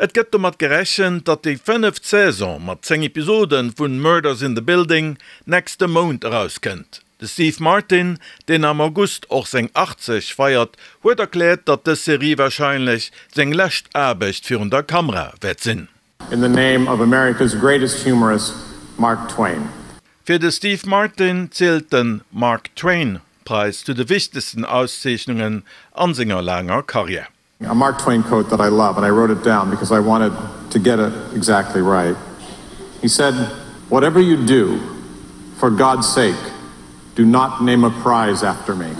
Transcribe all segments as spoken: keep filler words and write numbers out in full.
Et gëtt mat gerechen, dat déi fünf Saison mat zehn Episoden vun Murders in the Building nächste Mond herauskënnt. De Steve Martin, den am August och seng achtzig feiert, huet erkläert, dat de Serie wahrscheinlich seng lächt Erbecht virun der Kamera wett sinn. In the name of America's greatest humorist, Mark Twain. Für de Steve Martin zählt den Mark Twain-Preis zu de wichtigsten Auszeichnungen an seiner langer Karriere. A Mark Twain quote that I love, and I wrote it down because I wanted to get it exactly right. He said, "Whatever you do, for God's sake, do not name a prize after me."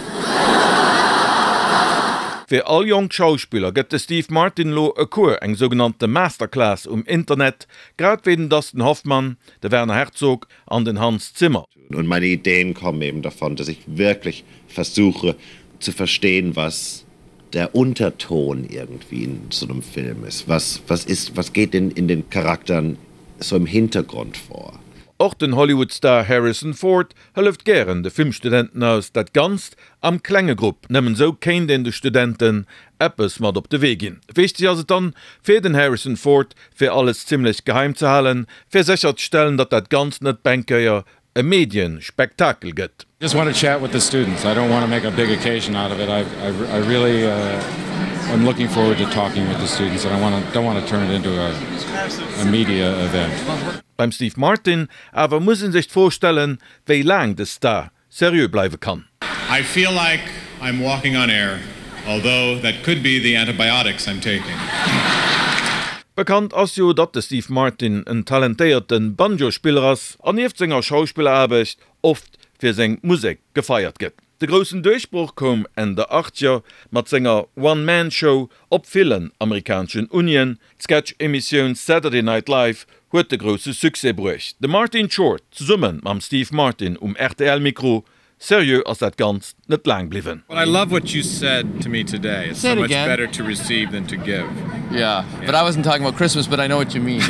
Für all jong Schauspieler gëtt de Steve Martin lo e Kur eng sogenannte Masterclass um Internet, grad wegen Dustin Hoffmann, der Werner Herzog an den Hans Zimmer. Und meine Ideen kommen eben davon, dass ich wirklich versuche zu verstehen, was der Unterton irgendwie in so einem Film ist. Was, was, ist, was geht denn in den Charakteren so im Hintergrund vor? Auch den Hollywood-Star Harrison Ford hëlleft gern de Filmstudenten aus, dat ganz am Klängegrupp nëmmen so kéint den de Studenten Appes mat op de Weg gin. Wichtig as dann fir den Harrison Ford fir alles ziemlich geheim zu halen, fir sichert stellen, dat dat ganz net Bankeier e Medienspektakel gëtt. Just want to chat with the students. I don't want to make a big occasion out of it. I, I, I really uh, am looking forward to talking with the students, and I want to, don't want to turn it into a, a media event. Beim Steve Martin aber mussen sich vorstellen, wie lang de Star seriös bleiben kann. I feel like I'm walking on air, although that could be the antibiotics I'm taking. Bekannt as jo, dat de Steve Martin en talentéierten Banjospieler ass an Efzinger Schauspielerarbecht oft fir seng Musik gefeiert gëtt. De grossen Durchbruch kom en der achtziger mat Sänger One-Man-Show op vielen amerikanischen Unien, Sketch-Emissionioun Saturday Night Live huet de grosse Suse bruecht. De Martin Short summen mam Steve Martin um R T L-Mikro, serieux as dat ganz net lang bliwen. Well, I love what you said to me today. It's Say so it much again. better to receive than to give. Yeah, yeah, but I wasn't talking about Christmas, but I know what you mean.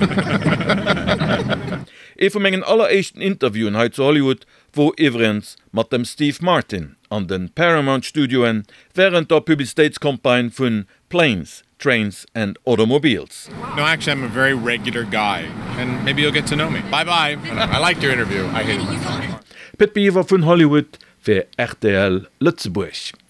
E vu menggen alleréischten Interviewen heit zu Hollywood, wo iwrens mat dem Steve Martin an den Paramount Studioen während der Publizitätskampagne vun Planes, Trains and Automobiles. No, actually, I'm a very regular guy, and maybe you'll get to know me. Bye-bye. I liked your interview. I hate it. Pitt Beaver vun Hollywood fir R T L Lützeburg.